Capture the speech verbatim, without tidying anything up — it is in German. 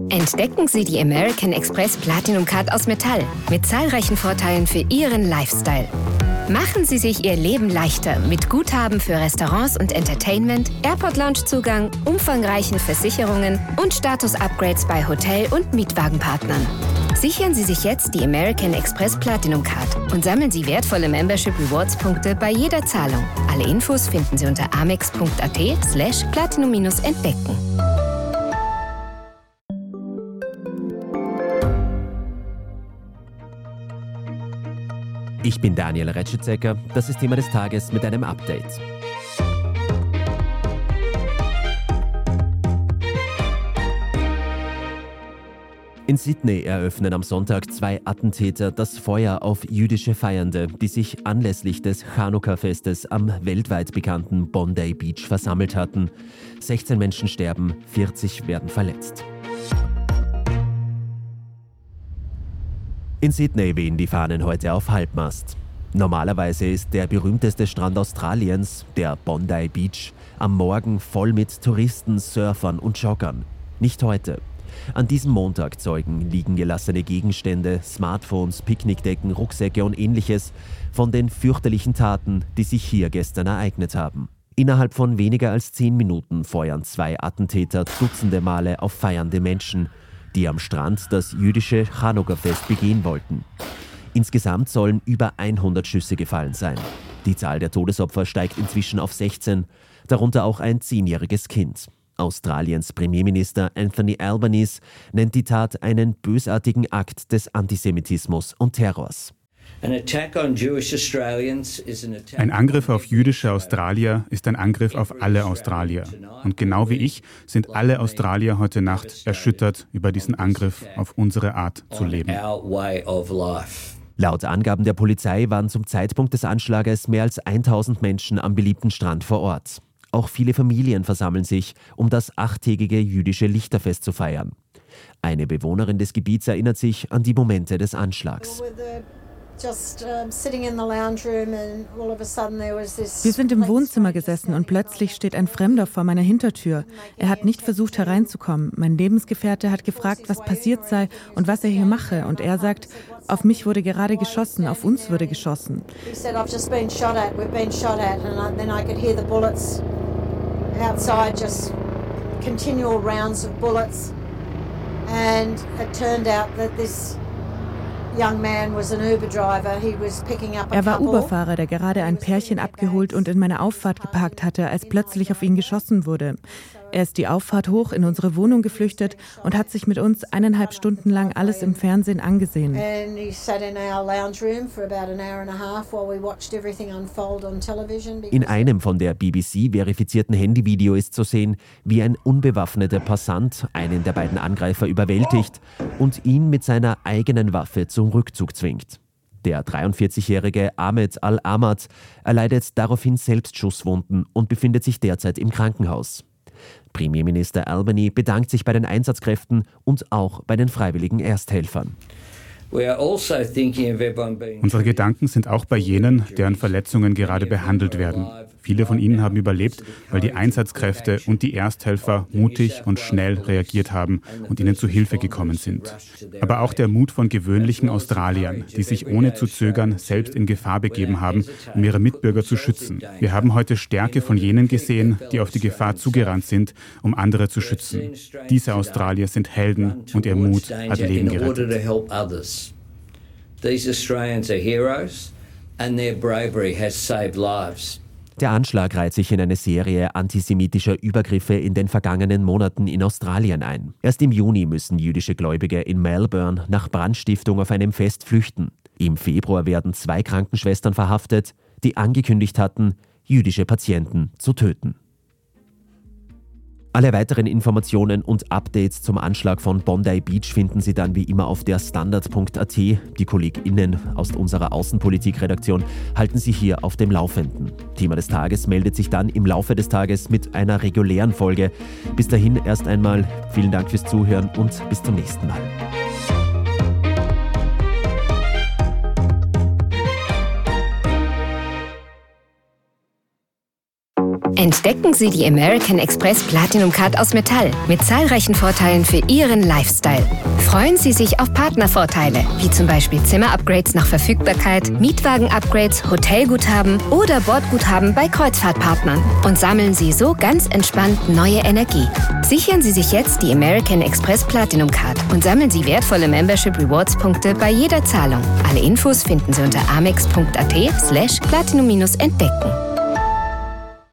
Entdecken Sie die American Express Platinum Card aus Metall mit zahlreichen Vorteilen für Ihren Lifestyle. Machen Sie sich Ihr Leben leichter mit Guthaben für Restaurants und Entertainment, Airport-Lounge-Zugang, umfangreichen Versicherungen und Status-Upgrades bei Hotel- und Mietwagenpartnern. Sichern Sie sich jetzt die American Express Platinum Card und sammeln Sie wertvolle Membership-Rewards-Punkte bei jeder Zahlung. Alle Infos finden Sie unter amex.at slash platinum-entdecken. Ich bin Daniel Retschitzecker, das ist Thema des Tages mit einem Update. In Sydney eröffnen am Sonntag zwei Attentäter das Feuer auf jüdische Feiernde, die sich anlässlich des Chanukka-Festes am weltweit bekannten Bondi Beach versammelt hatten. sechzehn Menschen sterben, vierzig werden verletzt. In Sydney wehen die Fahnen heute auf Halbmast. Normalerweise ist der berühmteste Strand Australiens, der Bondi Beach, am Morgen voll mit Touristen, Surfern und Joggern. Nicht heute. An diesem Montag zeugen liegen gelassene Gegenstände, Smartphones, Picknickdecken, Rucksäcke und ähnliches von den fürchterlichen Taten, die sich hier gestern ereignet haben. Innerhalb von weniger als zehn Minuten feuern zwei Attentäter dutzende Male auf feiernde Menschen, die am Strand das jüdische Chanukka-Fest begehen wollten. Insgesamt sollen über hundert Schüsse gefallen sein. Die Zahl der Todesopfer steigt inzwischen auf sechzehn, darunter auch ein zehnjähriges Kind. Australiens Premierminister Anthony Albanese nennt die Tat einen bösartigen Akt des Antisemitismus und Terrors. Ein Angriff auf jüdische Australier ist ein Angriff auf alle Australier. Und genau wie ich sind alle Australier heute Nacht erschüttert über diesen Angriff auf unsere Art zu leben. Laut Angaben der Polizei waren zum Zeitpunkt des Anschlages mehr als tausend Menschen am beliebten Strand vor Ort. Auch viele Familien versammeln sich, um das achttägige jüdische Lichterfest zu feiern. Eine Bewohnerin des Gebiets erinnert sich an die Momente des Anschlags. Wir sind im Wohnzimmer gesessen und plötzlich steht ein Fremder vor meiner Hintertür. Er hat nicht versucht hereinzukommen. Mein Lebensgefährte hat gefragt, was passiert sei und was er hier mache. Und er sagt, auf mich wurde gerade geschossen, auf uns wurde geschossen. Outside, just continual rounds of bullets, and it turned out that this young man was an Uber driver. He was picking up a Er war couple. Uberfahrer, der gerade ein Pärchen abgeholt und in meine Auffahrt geparkt hatte, als plötzlich auf ihn geschossen wurde. Er ist die Auffahrt hoch in unsere Wohnung geflüchtet und hat sich mit uns eineinhalb Stunden lang alles im Fernsehen angesehen. And he sat in our lounge room for about an hour and a half while we watched everything unfold on television. In einem von der B B C verifizierten Handyvideo ist zu sehen, wie ein unbewaffneter Passant einen der beiden Angreifer überwältigt und ihn mit seiner eigenen Waffe zum Rückzug zwingt. Der dreiundvierzigjährige Ahmed Al-Ahmad erleidet daraufhin selbst Schusswunden und befindet sich derzeit im Krankenhaus. Premierminister Albanese bedankt sich bei den Einsatzkräften und auch bei den freiwilligen Ersthelfern. Unsere Gedanken sind auch bei jenen, deren Verletzungen gerade behandelt werden. Viele von ihnen haben überlebt, weil die Einsatzkräfte und die Ersthelfer mutig und schnell reagiert haben und ihnen zu Hilfe gekommen sind. Aber auch der Mut von gewöhnlichen Australiern, die sich ohne zu zögern selbst in Gefahr begeben haben, um ihre Mitbürger zu schützen. Wir haben heute Stärke von jenen gesehen, die auf die Gefahr zugerannt sind, um andere zu schützen. Diese Australier sind Helden und ihr Mut hat Leben gerettet. These Australians are heroes and their bravery has saved lives. Der Anschlag reiht sich in eine Serie antisemitischer Übergriffe in den vergangenen Monaten in Australien ein. Erst im Juni müssen jüdische Gläubige in Melbourne nach Brandstiftung auf einem Fest flüchten. Im Februar werden zwei Krankenschwestern verhaftet, die angekündigt hatten, jüdische Patienten zu töten. Alle weiteren Informationen und Updates zum Anschlag von Bondi Beach finden Sie dann wie immer auf der Standard punkt a t. Die KollegInnen aus unserer Außenpolitik-Redaktion halten Sie hier auf dem Laufenden. Thema des Tages meldet sich dann im Laufe des Tages mit einer regulären Folge. Bis dahin erst einmal vielen Dank fürs Zuhören und bis zum nächsten Mal. Entdecken Sie die American Express Platinum Card aus Metall mit zahlreichen Vorteilen für Ihren Lifestyle. Freuen Sie sich auf Partnervorteile, wie zum Beispiel Zimmerupgrades nach Verfügbarkeit, Mietwagen-Upgrades, Hotelguthaben oder Bordguthaben bei Kreuzfahrtpartnern. Und sammeln Sie so ganz entspannt neue Energie. Sichern Sie sich jetzt die American Express Platinum Card und sammeln Sie wertvolle Membership Rewards Punkte bei jeder Zahlung. Alle Infos finden Sie unter amex punkt at slash platinum entdecken.